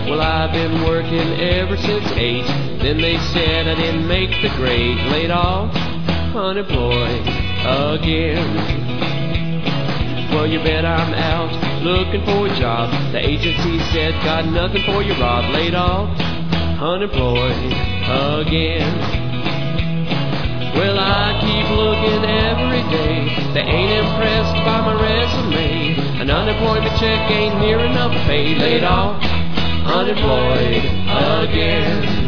Well, I've been working ever since 8. Then they said I didn't make the grade. Laid off, unemployed again. Well, you bet I'm out looking for a job. The agency said got nothing for you, Rob. Laid off, unemployed again. Well, I keep looking every day. They ain't impressed by my resume. An unemployment check ain't near enough pay. Laid off, unemployed again.